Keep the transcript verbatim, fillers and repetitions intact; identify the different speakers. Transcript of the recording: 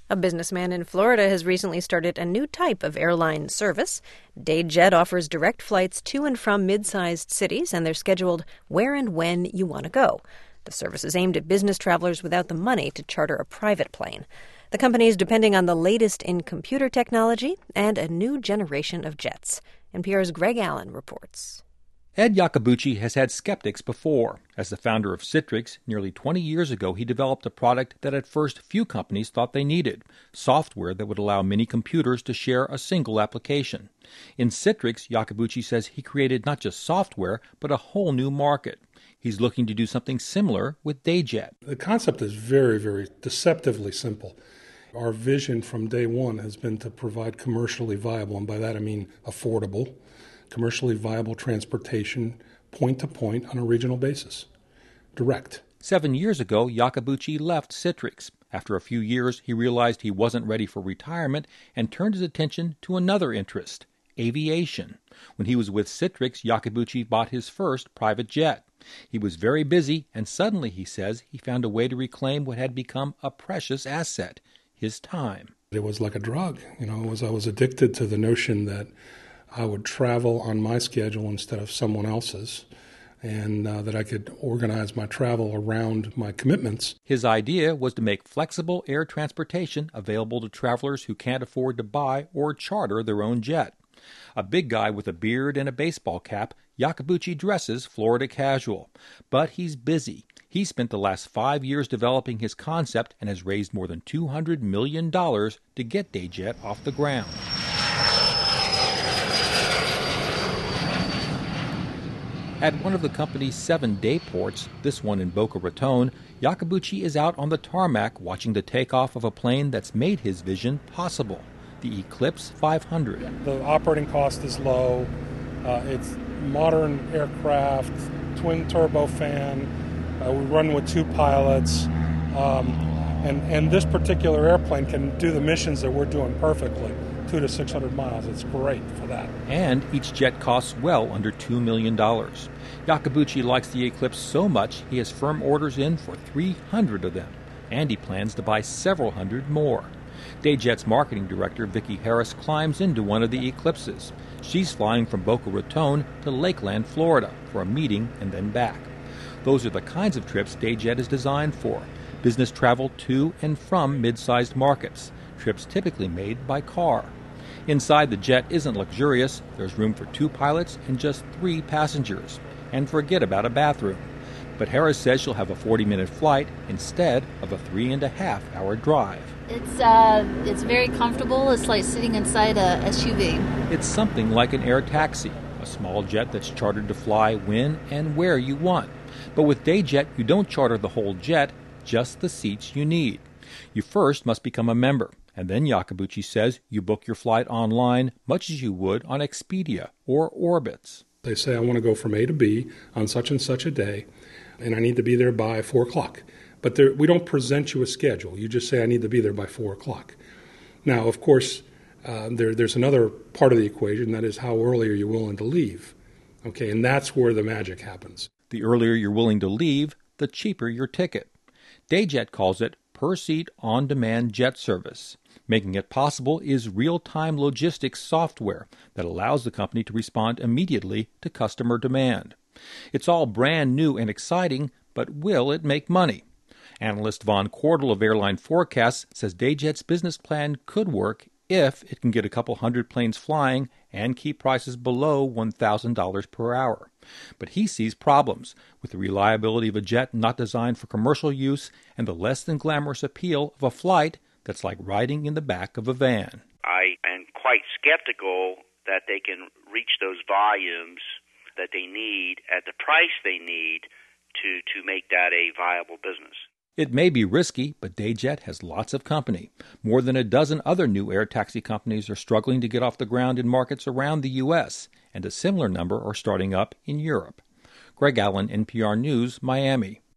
Speaker 1: A businessman in Florida has recently started a new type of airline service. DayJet offers direct flights to and from mid-sized cities, and they're scheduled where and when you want to go. The service is aimed at business travelers without the money to charter a private plane. The company is depending on the latest in computer technology and a new generation of jets. N P R's Greg Allen reports.
Speaker 2: Ed Iacobucci has had skeptics before. As the founder of Citrix, nearly twenty years ago, he developed a product that at first few companies thought they needed, software that would allow many computers to share a single application. In Citrix, Iacobucci says he created not just software, but a whole new market. He's looking to do something similar with DayJet.
Speaker 3: The concept is very, very deceptively simple. Our vision from day one has been to provide commercially viable, and by that I mean affordable, commercially viable transportation point-to-point on a regional basis. Direct.
Speaker 2: Seven years ago, Iacobucci left Citrix. After a few years, he realized he wasn't ready for retirement and turned his attention to another interest, aviation. When he was with Citrix, Iacobucci bought his first private jet. He was very busy, and suddenly, he says, he found a way to reclaim what had become a precious asset, his time.
Speaker 3: It was like a drug. You know, it was, I was addicted to the notion that I would travel on my schedule instead of someone else's, and uh, that I could organize my travel around my commitments.
Speaker 2: His idea was to make flexible air transportation available to travelers who can't afford to buy or charter their own jet. A big guy with a beard and a baseball cap, Iacobucci dresses Florida casual. But he's busy. He spent the last five years developing his concept and has raised more than two hundred million dollars to get DayJet off the ground. At one of the company's seven day ports, this one in Boca Raton, Iacobucci is out on the tarmac watching the takeoff of a plane that's made his vision possible, the Eclipse five hundred.
Speaker 3: The operating cost is low. Uh, it's modern aircraft, twin turbofan. Uh, we run with two pilots. Um, and, and this particular airplane can do the missions that we're doing perfectly. Two to six hundred miles. It's great for that.
Speaker 2: And each jet costs well under two million dollars. Iacobucci likes the Eclipse so much he has firm orders in for three hundred of them, and he plans to buy several hundred more. DayJet's marketing director, Vicki Harris, climbs into one of the Eclipses. She's flying from Boca Raton to Lakeland, Florida, for a meeting and then back. Those are the kinds of trips DayJet is designed for, business travel to and from mid-sized markets, trips typically made by car. Inside, the jet isn't luxurious. There's room for two pilots and just three passengers. And forget about a bathroom. But Harris says she'll have a forty-minute flight instead of a three and a half hour drive.
Speaker 4: It's uh, it's very comfortable. It's like sitting inside a S U V.
Speaker 2: It's something like an air taxi, a small jet that's chartered to fly when and where you want. But with DayJet, you don't charter the whole jet, just the seats you need. You first must become a member. And then, Iacobucci says, you book your flight online much as you would on Expedia or Orbitz.
Speaker 3: They say, I want to go from A to B on such and such a day, and I need to be there by four o'clock. But there, we don't present you a schedule. You just say, I need to be there by four o'clock. Now, of course, uh, there, there's another part of the equation, that is how early are you willing to leave? Okay, and that's where the magic happens.
Speaker 2: The earlier you're willing to leave, the cheaper your ticket. DayJet calls it per-seat on-demand jet service. Making it possible is real-time logistics software that allows the company to respond immediately to customer demand. It's all brand new and exciting, but will it make money? Analyst Von Cordell of Airline Forecasts says DayJet's business plan could work if it can get a couple hundred planes flying and keep prices below one thousand dollars per hour. But he sees problems with the reliability of a jet not designed for commercial use and the less-than-glamorous appeal of a flight that's like riding in the back of a van.
Speaker 5: I am quite skeptical that they can reach those volumes that they need at the price they need to, to make that a viable business.
Speaker 2: It may be risky, but DayJet has lots of company. More than a dozen other new air taxi companies are struggling to get off the ground in markets around the U S, and a similar number are starting up in Europe. Greg Allen, N P R News, Miami.